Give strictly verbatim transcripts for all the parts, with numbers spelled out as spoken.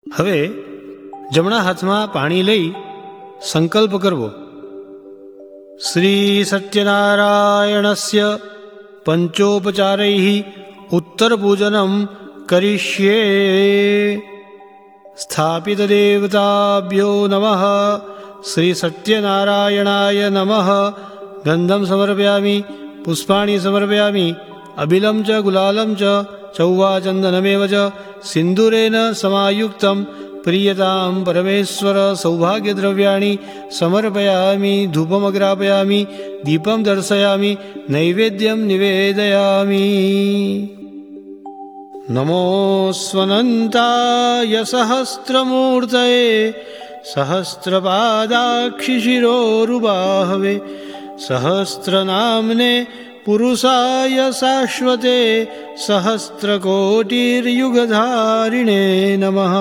હવે જમણા હાથમાં પાણી લઈ સંકલ્પ કરવો. શ્રી સત્યનારાયણસ્ય પંચોપચારૈઃ ઉત્તરપૂજનમ કરિષ્યે. સ્થાપિત દેવતાભ્યો નમઃ. શ્રી સત્યનારાયણાય નમઃ. ગંધમ સમર્પયામિ, પુષ્પાણિ સમર્પયામિ, અબિલમ ચ ગુલાલમ ચ ચૌવાચંદનમેવ ચ સિંદુરેન સમાયુક્તમ પ્રિયતામ પરમેશ્વર સૌભાગ્યદ્રવ્યાણિ સમર્પયામિ. ધૂપમગ્રાપયામિ, દીપમ દર્શયામિ, નૈવેદ્યમ નિવેદયામિ. નમોસ્વનંતાય સહસ્રમૂર્તયે સહસ્રપાદાક્ષિશિરોરુબાહવે સહસ્રનામ્ને પુરુષાય શાશ્વતે સહસ્રકોટિર્યુગધારિણે નમઃ.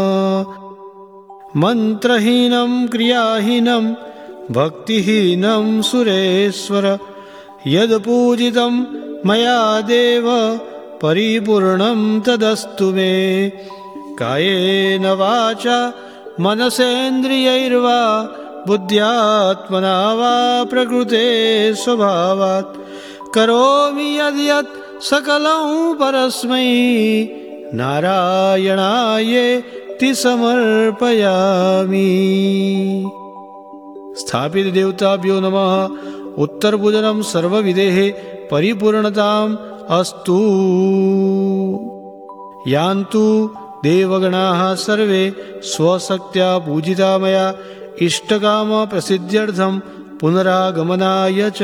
મંત્રહીનમ ક્રિયાહીનમ ભક્તિહીનમ સુરેશ્વર યદપૂજિતમ મયા દેવ પરિપૂર્ણમ તદસ્તુ મે. કાયેન વાચા મનસેન્દ્રિયૈર્વા બુદ્ધ્યાત્મના વા પ્રકૃતે સ્વભાવાત કરોમિ યદ્યત સકલં પરસ્મૈ નારાયણાયેતિ સમર્પયામિ. સ્થાપિત દેવતાભ્યો નમઃ. ઉત્તરપૂજનમ સર્વવિદેઃ પરિપૂર્ણતામ અસ્તુ. યાન્તુ દેવગણાઃ સર્વે સ્વશક્ત્યા પૂજિતા મયા ઇષ્ટકામ પ્રસિદ્ધ્યર્થમ પુનરાગમનાય ચ.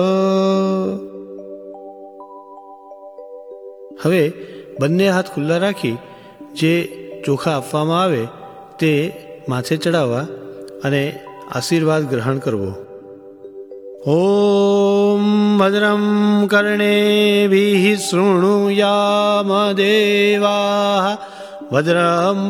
હવે બંને હાથ ખુલ્લા રાખી જે ચોખા આપવામાં આવે તે માથે ચડાવવા અને આશીર્વાદ ગ્રહણ કરવો. ઓમ ભદ્રમ કર્ણેભિઃ શૃણુયામ દેવાઃ ભદ્રં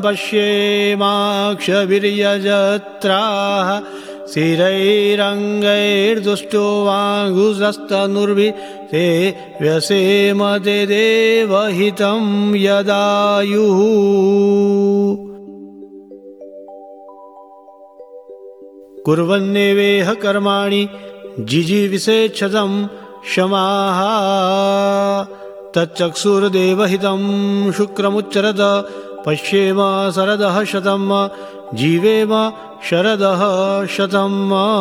પશ્યેમાક્ષભીર્યજત્રાઃ સ્થિરૈરંગૈર્દુષ્ટો વાંગુસ્તનુર્ભિः તે વ્યસેમ તે દેવહિतं યદાયુઃ. કુર્વન્નેવેહ કર્માણિ જીજીવિષેચ્છદં ક્ષમાઃ. તચ્ચક્ષુર્દેવહિतं શુક્રમુચ્ચરત પશ્યેમ શરદઃ શતમ જીવેમ શરદઃ શતમ.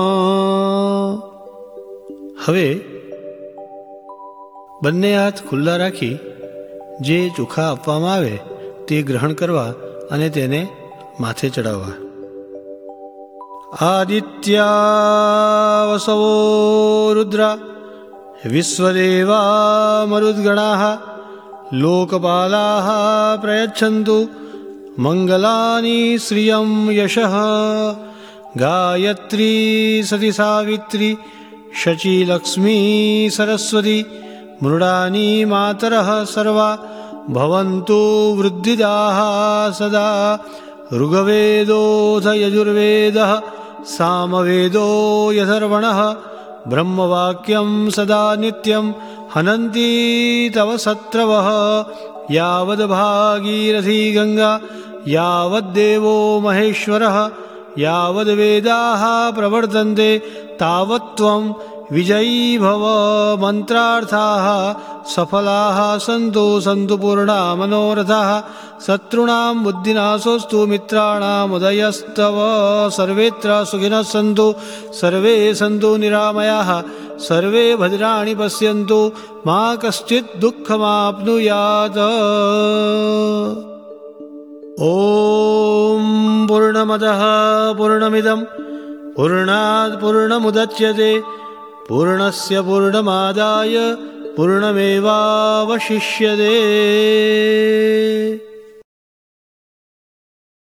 હવે બંને હાથ ખુલ્લા રાખી જે ચોખા આપવામાં આવે તે ગ્રહણ કરવા અને તેને માથે ચડાવવા. આદિત્યા વસવો રુદ્રા વિશ્વદેવા મરુદ્ગણાઃ લોકપાલાઃ પ્રયચ્છન્તુ મંગલાની શ્રિયં યશઃ. ગાયત્રી સતી સાવિત્રી શચી લક્ષ્મી સરસ્વતી મૃડાની માતરઃ સર્વા ભવન્તુ વૃદ્ધિદાઃ સદા. ઋગ્વેદોऽથ યજુર્વેદઃ સામવેદો યથર્વણઃ બ્રહ્મવાક્યં સદા નિત્યં હનન્તી તવ શત્રવઃ. યાવદ ભાગીરથી ગંગા યાવદ્દેવો મહેશ્વરઃ યાવદ વેદાઃ પ્રવર્તન્તે તાવત્ત્વં વિજયી ભવ. મંત્રાર્થાઃ સફલાઃ સંતો સંતુ પૂર્ણા મનોરથાઃ. શત્રુણાં બુદ્ધિનાશોસ્તુ મિત્રાણામ ઉદયસ્તવ. સર્વેત્ર સુખિનઃ સન્તુ સર્વે સન્તુ નિરામયાઃ. સર્વે ભદ્રાણિ પશ્યન્તુ મા કશ્ચિત દુઃખમાપ્નુયાત. ઓમ પૂર્ણમદઃ પૂર્ણમિદં પૂર્ણાદ પૂર્ણમુદચ્યતે પૂર્ણસ્ય પૂર્ણમાદાય પૂર્ણમેવાવશિષ્યતે.